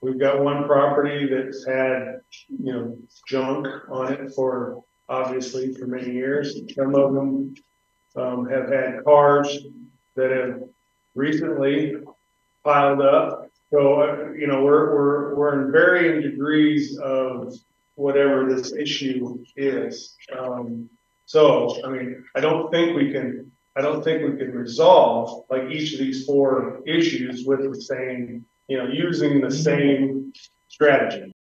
We've got one property that's had, junk on it for, obviously, for many years. Some of them, have had cars that have recently piled up. So, we're in varying degrees of whatever this issue is. So, I mean, I don't think we can resolve like each of these four issues with the same, using the same strategy.